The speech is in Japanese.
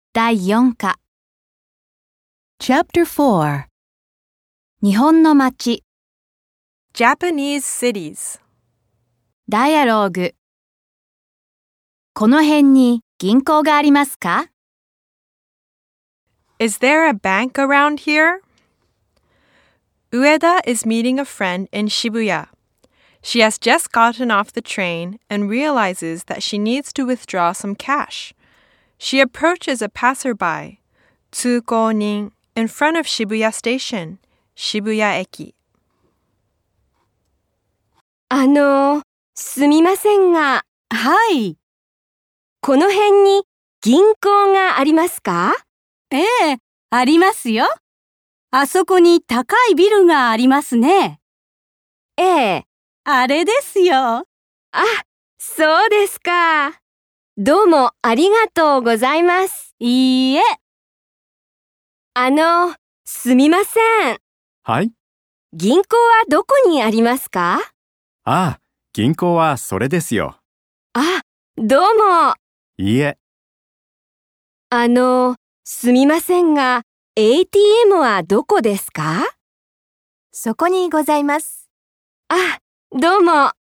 第4課 Chapter 4 日本の街 Japanese cities. ダイアローグこの辺に銀行がありますか？ Is there a bank around here? Ueda is meeting a friend in Shibuya. She has just gotten off the train and realizes that she needs to withdraw some cash. She approaches a passerby, 通行人, in front of Shibuya Station, 渋谷駅。 すみませんが、 はい。 この辺に銀行がありますか？ ええ、ありますよ。あそこに高いビルがありますね。 ええ。 あれですよ。 あ、そうですか。どうもありがとうございます。 いいえ。 すみません。 はい。 銀行はどこにありますか？ ああ、銀行はそれですよ。 あ、どうも。 いいえ。 すみませんが、ATM はどこですか？ そこにございます。 あ、どうも。